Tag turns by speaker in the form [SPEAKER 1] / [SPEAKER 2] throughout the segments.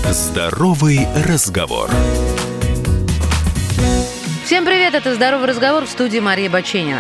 [SPEAKER 1] Здоровый разговор.
[SPEAKER 2] Всем привет, это «Здоровый разговор», в студии Мария Баченина.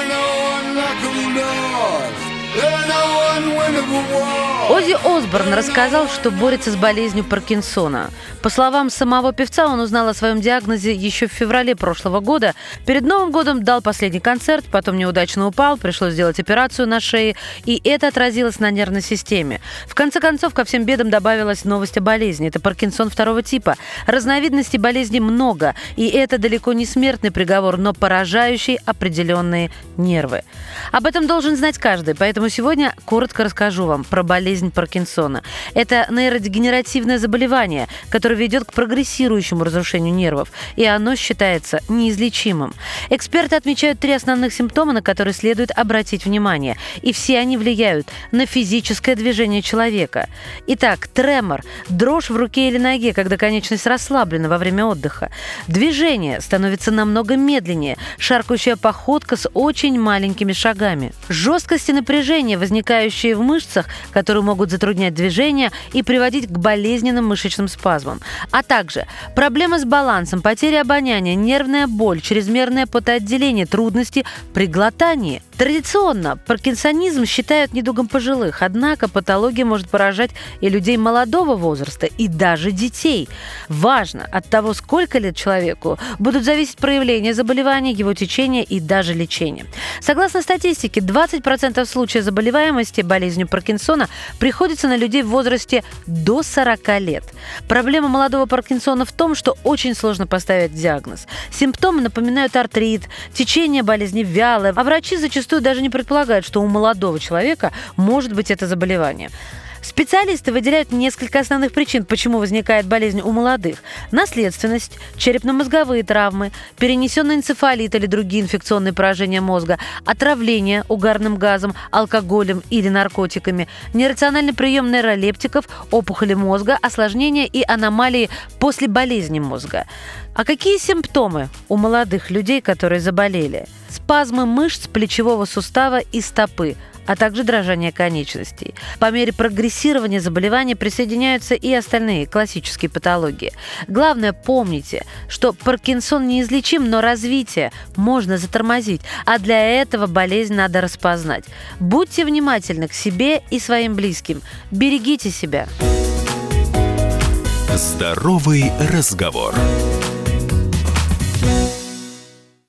[SPEAKER 2] Оззи Осборн рассказал, что борется с болезнью Паркинсона. По словам самого певца, он узнал о своем диагнозе еще в феврале прошлого года. Перед Новым годом дал последний концерт, потом неудачно упал, пришлось сделать операцию на шее, и это отразилось на нервной системе. В конце концов, ко всем бедам добавилась новость о болезни. Это Паркинсон второго типа. Разновидностей болезни много, и это далеко не смертный приговор, но поражающий определенные нервы. Об этом должен знать каждый, поэтому сегодня коротко расскажу вам про болезнь Паркинсона. Это нейродегенеративное заболевание, которое ведет к прогрессирующему разрушению нервов, и оно считается неизлечимым. Эксперты отмечают 3 основных симптома, на которые следует обратить внимание, и все они влияют на физическое движение человека. Итак, тремор – дрожь в руке или ноге, когда конечность расслаблена во время отдыха. Движение становится намного медленнее, шаркающая походка с очень маленькими шагами. Жесткость и напряжение, возникающие в мышцах, которые могут затруднять движение и приводить к болезненным мышечным спазмам. А также проблемы с балансом, потеря обоняния, нервная боль, чрезмерное потоотделение, трудности при глотании. Традиционно паркинсонизм считают недугом пожилых, однако патология может поражать и людей молодого возраста, и даже детей. Важно, от того, сколько лет человеку, будут зависеть проявления заболевания, его течение и даже лечение. Согласно статистике, 20% случаев заболеваемости болезнью Паркинсона приходится на людей в возрасте до 40 лет. Проблема молодого Паркинсона в том, что очень сложно поставить диагноз. Симптомы напоминают артрит, течение болезни вялое, а врачи зачастую даже не предполагают, что у молодого человека может быть это заболевание. Специалисты выделяют несколько основных причин, почему возникает болезнь у молодых. Наследственность, черепно-мозговые травмы, перенесенный энцефалит или другие инфекционные поражения мозга, отравление угарным газом, алкоголем или наркотиками, нерациональный прием нейролептиков, опухоли мозга, осложнения и аномалии после болезни мозга. А какие симптомы у молодых людей, которые заболели? Спазмы мышц плечевого сустава и стопы, а также дрожание конечностей. По мере прогрессирования заболевания присоединяются и остальные классические патологии. Главное, помните, что Паркинсон неизлечим, но развитие можно затормозить, а для этого болезнь надо распознать. Будьте внимательны к себе и своим близким. Берегите себя.
[SPEAKER 1] Здоровый разговор.